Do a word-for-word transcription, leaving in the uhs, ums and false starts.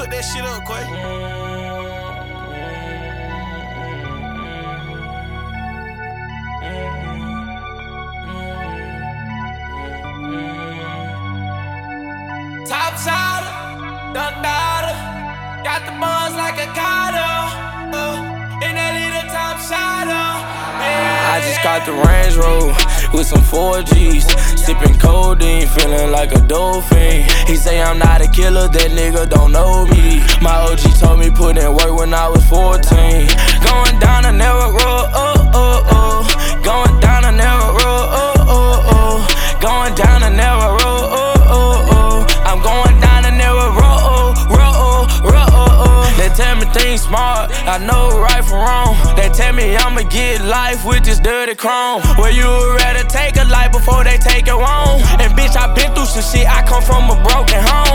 fuck that shit up, Quay. Topside, Dundada, got the buzz like a Gato, uh, and that little Topside, yeah. I just got the Range Rover with some four G's, sipping codeine, feeling like a dolphin. He say I'm not a killer, that nigga don't know me. My O G told me put in work when I was fourteen. Going down a narrow road, oh, oh, oh. Going down a narrow road, oh, oh, oh. Going down a narrow road, oh, oh, oh. I'm going down a narrow road, road, road. They tell me things smart, I know right from wrong. They tell me I'ma get life with this dirty chrome. Well, you would rather take a life before they take it wrong. And bitch, I been through some shit, I come from a broken home.